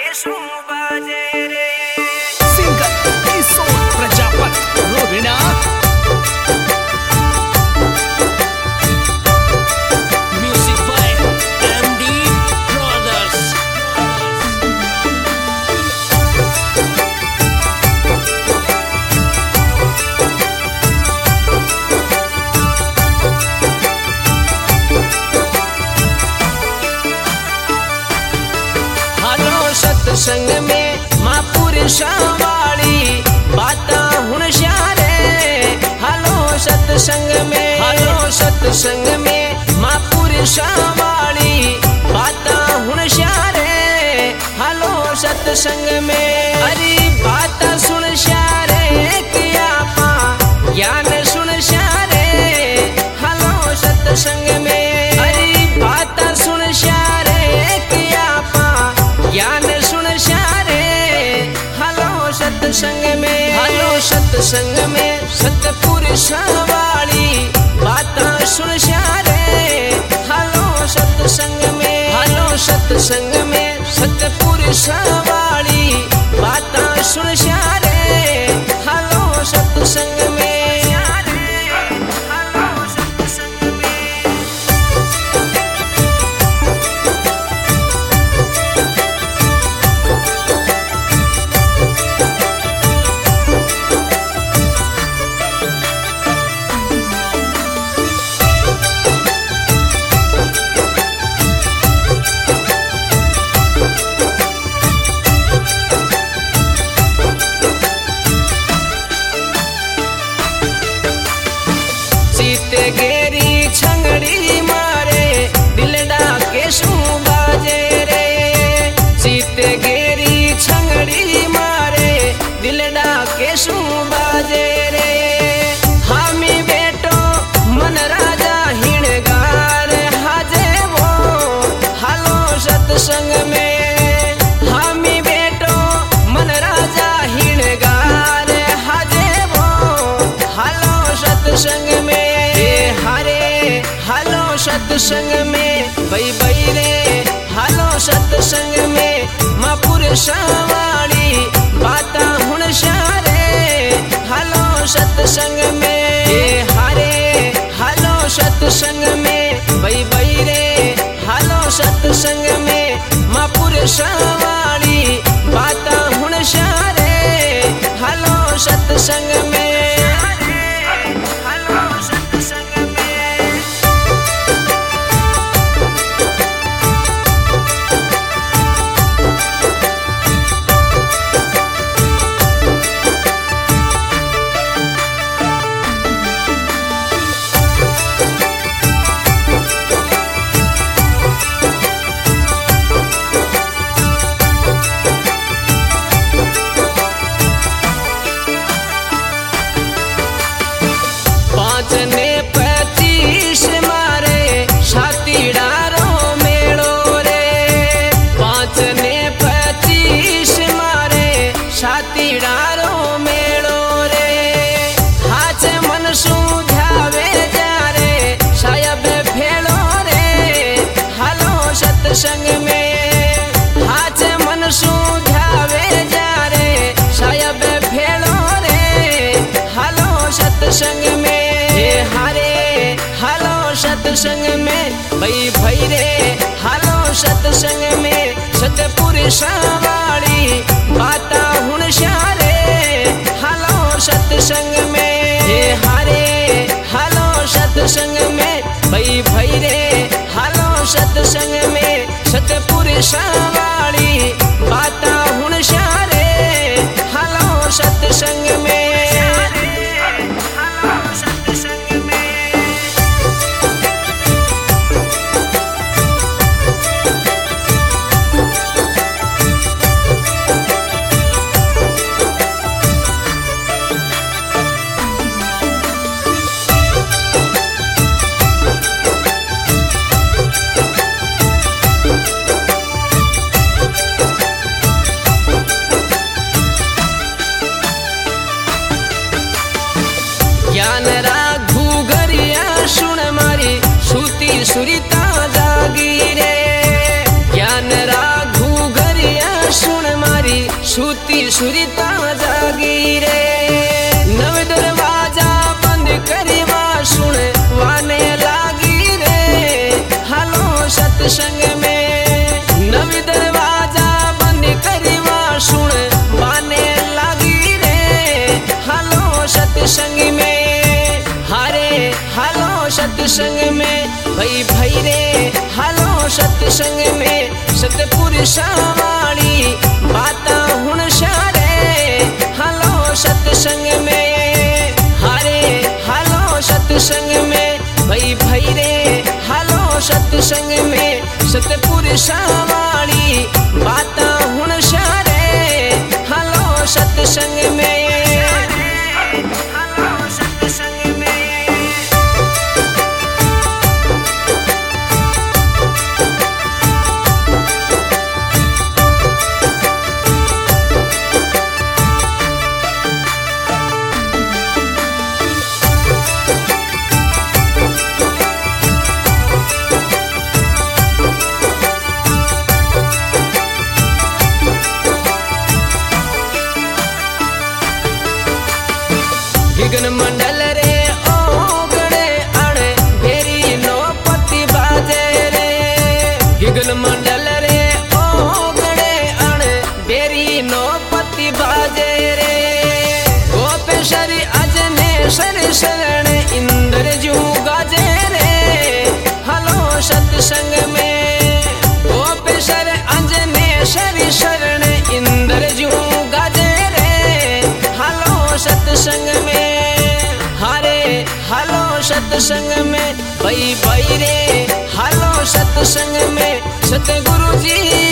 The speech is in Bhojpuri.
Singer Kishor Prajapati Rohina music by MD brothers. सत्संग में मां पुरुषावाली बाता हुण श्यारे। हलो सत्संग में मां पुरुषावाली बाता हुण श्यारे। हलो सत्संग में अरे बाता सुन श्यारे किया पा ज्ञान सुन श्यारे। हलो सत्संग में अरे बाता सुन श्यारे किया पा ज्ञान सत्संग में सतपुरुषावाली बातां सुन श्यारे। हलो सत्संग में सतपुरुषावाली बातां सुन श्यारे। हलो सत्संग में गेरी छंगड़ी मारे दिल डाके शू बाजे रे। सीत गेरी छंगड़ी मारे दिल डाके शू बाजे रे। हामी बेटो मन राजा हिणगार हाजे वो। हलो सत्संग में हामी बेटो मन राजा हिणगार हाजे वो। हलो सत्संग में हलो सत्संग में बई बई रे। हलो सत्संग में मां पुरुषावाली बाता हुण श्यारे। हलो सत्संग में हलो सत्संग में बई बई रे। हलो सत्संग में मां पुरुषावाली बाता हुण श्यारे। हलो सत्संग में सत्संग में हाथ मन सुझावे जा रे सायब भेड़ो रे। हलो सत्संग में हलो सत्संग में भई भई रे। हलो सत्संग में सतपुरुषावाली बाता हुण श्यारे। हलो सत्संग में हलो सत्संग में भई भई रे। हलो सत्संग में सतपुरुषावाली बाता हुण श्यारे। हलो सत्संग में ज्ञान राघु गरिया सुन मारी सुती सुरीता जागी रे। ज्ञान राघु गरिया सुन भाई भाई रे हालो सत्संग में सतपुरुषावाणी बाता हुण शारे हालो सत्संग में हारे हालो सत्संग में भाई भाई रे हालो सत्संग में सतपुरुषावाणी बाता हुण शारे हालो सत्संग में गगन मंडल रे ओगणे अणे भेरी नो पति बाजे रे गगन मंडल रे ओगणे अणे भेरी नो पति बाजे रे गोपेश्वरी अजने शर शरण इंद्र जू गाजे रे हलो सत्संग में गोपेश्वर अंजने शर शरण इंद्र जू गाजे रे हलो सत्संग में हालो सत्संग में भाई भाई रे हालो सत्संग में सतगुरु जी